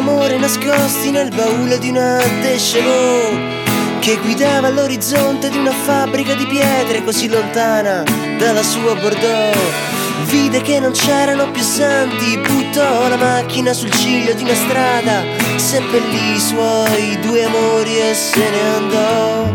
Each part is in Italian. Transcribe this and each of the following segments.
d'amore nascosti nel baule di una Deschevaux che guidava all'orizzonte di una fabbrica di pietre così lontana dalla sua Bordeaux. Vide che non c'erano più santi, buttò la macchina sul ciglio di una strada, seppellì i suoi due amori e se ne andò.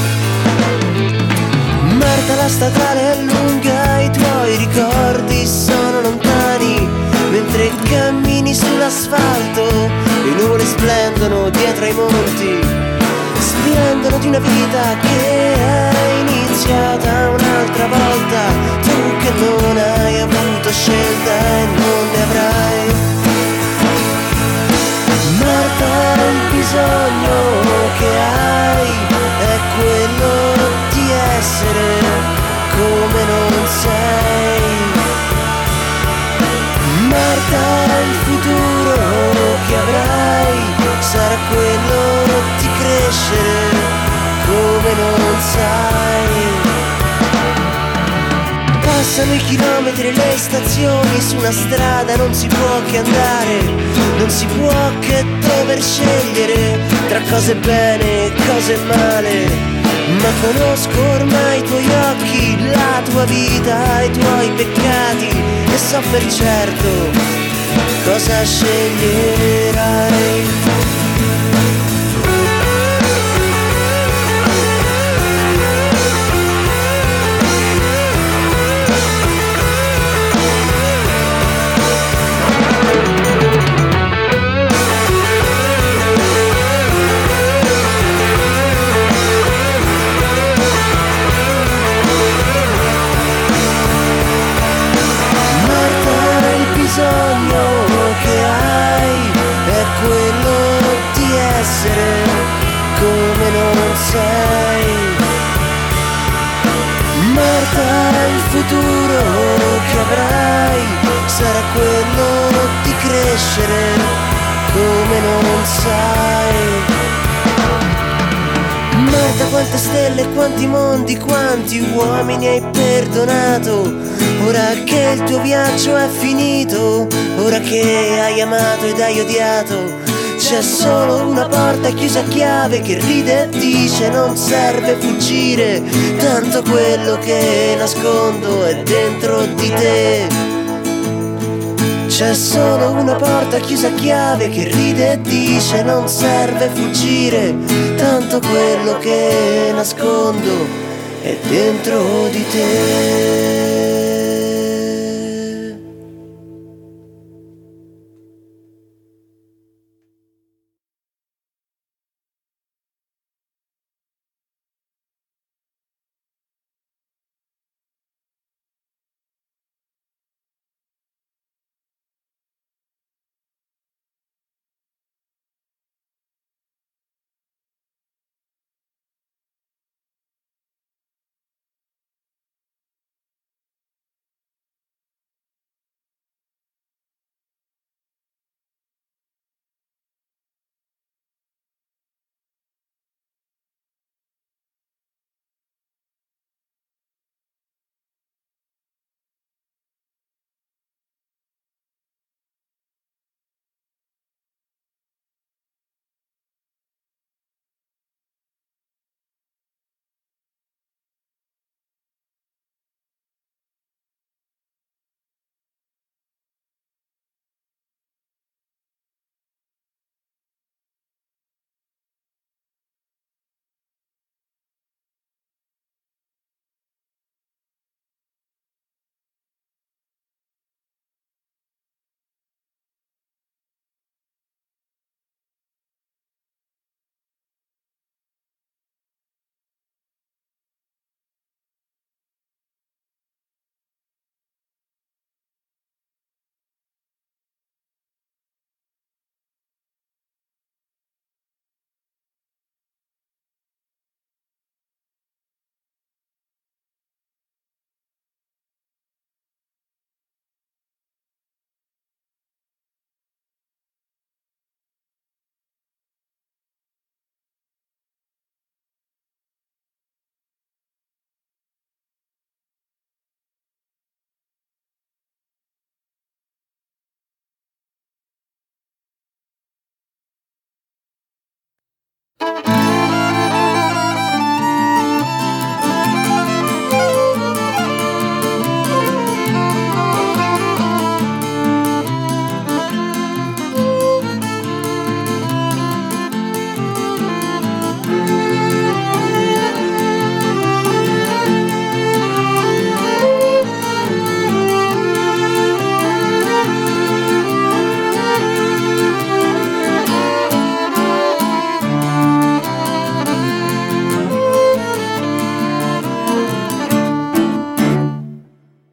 Marta, la statale è lunga, i tuoi ricordi sono lontani, mentre cammini sull'asfalto le nuvole splendono dietro ai monti, splendono di una vita che è iniziata un'altra volta. Tu che non hai avuto scelta e non ne avrai. Marta, il bisogno che hai è quello di essere come non sei. Marta, il futuro che avrai sarà quello di crescere come non sai. Passano i chilometri e le stazioni, su una strada non si può che andare, non si può che dover scegliere tra cose bene e cose male. Ma conosco ormai i tuoi occhi, la tua vita, i tuoi peccati, e so per certo cosa sceglierai. Come non sei. Marta, il futuro che avrai sarà quello di crescere come non sai. Marta, quante stelle, quanti mondi, quanti uomini hai perdonato, ora che il tuo viaggio è finito, ora che hai amato ed hai odiato. C'è solo una porta chiusa a chiave che ride e dice non serve fuggire, tanto quello che nascondo è dentro di te. C'è solo una porta chiusa a chiave che ride e dice non serve fuggire, tanto quello che nascondo è dentro di te.